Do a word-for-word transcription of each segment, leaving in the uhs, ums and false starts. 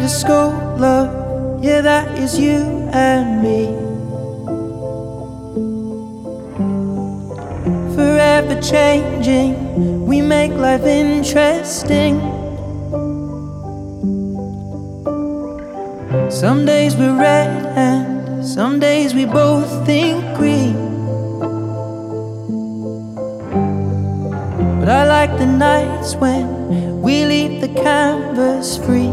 kaleidoscope, love. Yeah, that is you and me. Forever changing, we make life interesting. Some days we're red and some days we both think green. But I like the nights when we leave the canvas free.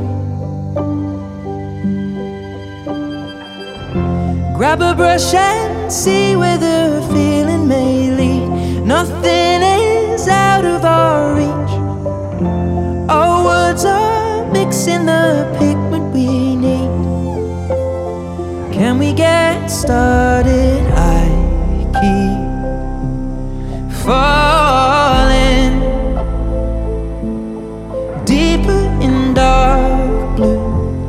Grab a brush and see where the feeling may lead. Nothing is out of our reach. Our words are mixing the pigment we need. Can we get started? I keep falling deeper in dark blue,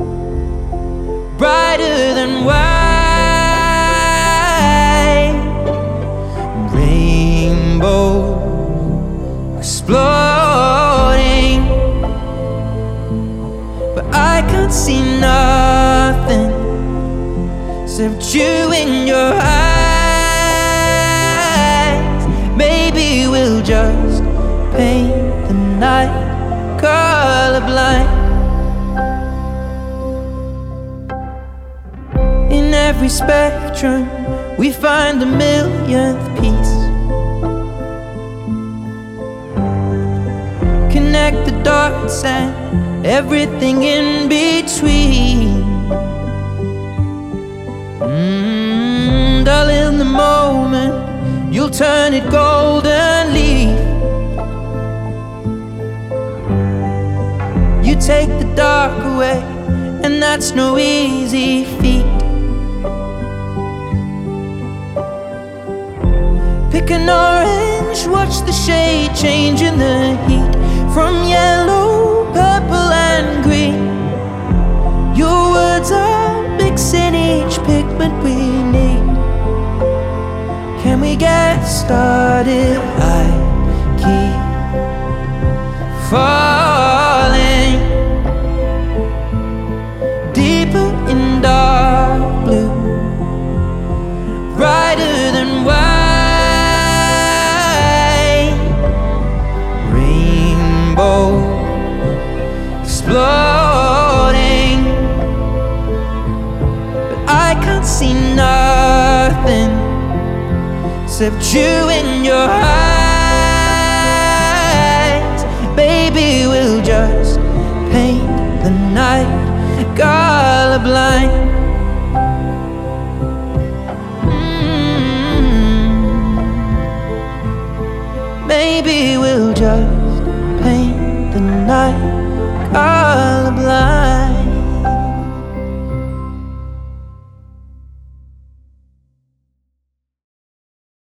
brighter than white, rainbow exploding, but I can't see nothing except you in your eyes. Maybe we'll just paint the night colorblind. In every spectrum we find the millionth piece. Connect the dots and everything in between. Mm, dull in the moment, you'll turn it golden leaf. You take the dark away, and that's no easy feat. Pick an orange, watch the shade change in the heat, from yellow, purple and green. Your words are mixing each pigment we need. Can we get started? I keep falling deeper in dark blue, brighter than white, rainbow exploding, but I can't see nothing except you in your eyes. Baby, we'll just paint the night colorblind.